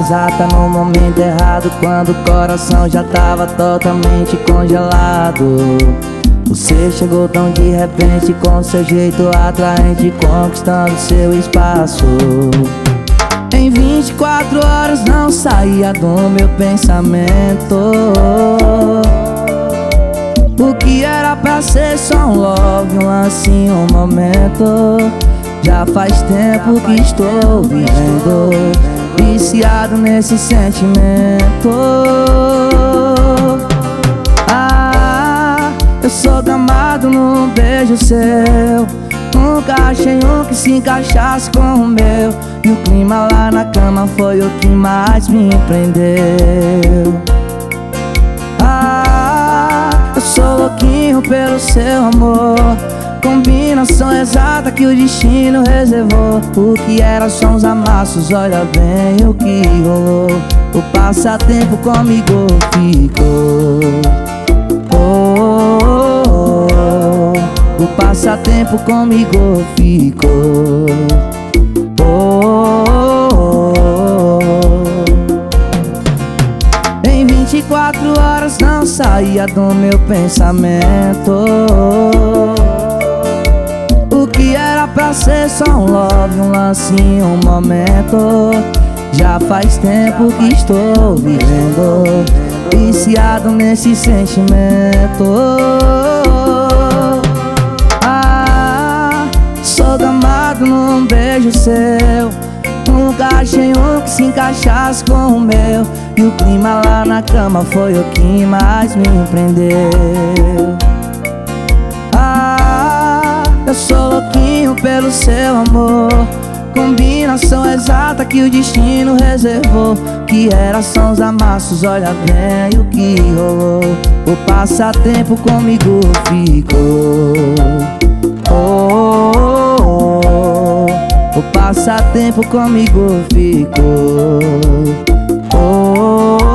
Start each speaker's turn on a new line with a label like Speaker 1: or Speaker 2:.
Speaker 1: exata no momento errado, quando o coração já tava totalmente congelado. Você chegou tão de repente, com seu jeito atraente, conquistando seu espaço. Em 24 horas não saía do meu pensamento. O que era pra ser só um love, um lance, um momento, já faz tempo que estou vivendo, viciado nesse sentimento. Eu sou gamado num beijo seu, nunca achei um que se encaixasse com o meu. E o clima lá na cama foi o que mais me prendeu. Eu sou louquinho pelo seu amor, combinação exata que o destino reservou. O que era só uns amassos, olha bem o que rolou. O passatempo comigo ficou. O passatempo comigo ficou. Em 24 horas não saía do meu pensamento. O que era pra ser só um love, um lance, um momento, já faz tempo que estou vivendo, viciado nesse sentimento. Sou gamado num beijo seu, nunca achei um que se encaixasse com o meu. E o clima lá na cama foi o que mais me prendeu. Eu sou louquinho pelo seu amor, combinação exata que o destino reservou. Que era só uns amassos, olha bem o que rolou. O passatempo comigo ficou. O passatempo comigo ficou.